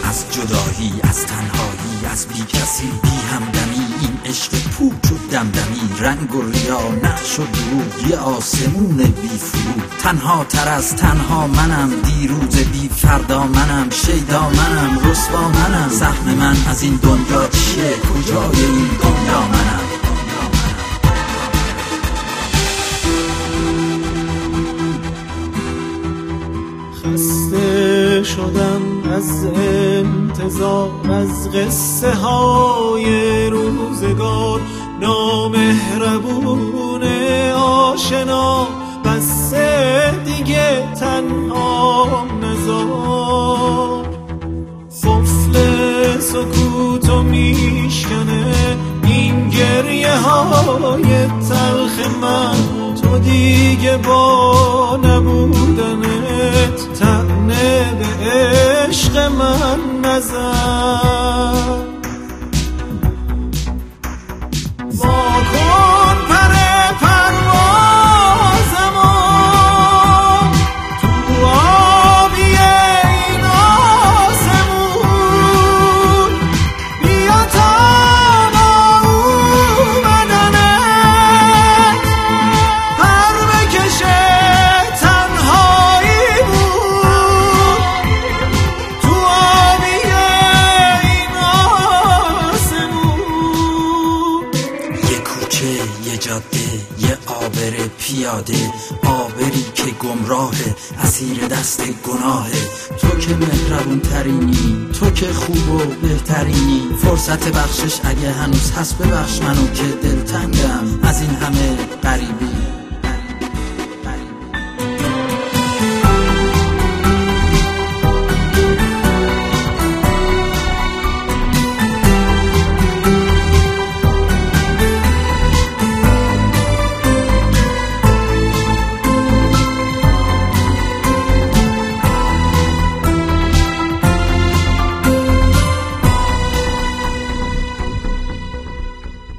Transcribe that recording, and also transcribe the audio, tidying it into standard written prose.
از جدایی، از تنهایی، از بی کسی، بی همدمی، این عشق پوچ و دمدمی، رنگ و ریا، نقش و دروغ، یه آسمون بی فرو. تنها تر از تنها منم، دیروز بی فردا منم، شیدا منم، رسوا منم. سهم من از این دنیا چیه؟ کجای این دنیا منم؟ خسته شدم از انتظار، از قصه های روزگار، نامهربون آشنا، بس دیگه تنها نزار. قفل سکوتو میشکنه این گریه های تلخ من، تو دیگه با نبودنت طعنه به عشق من نزن. واکن پر پروازمو تو آبی این آسمون، بیا تا با اومدنت پر بکشه تنهاییمون، تو آبی این آسمون. یه کوچه، یه جاده، یه آبر پیاده، آبری که گمراهه، اسیر دست گناهه. تو که مهربون ترینی، تو که خوب و بهترینی، فرصت بخشش اگه هنوز هست ببخش منو که دلتنگم از این همه غریبی.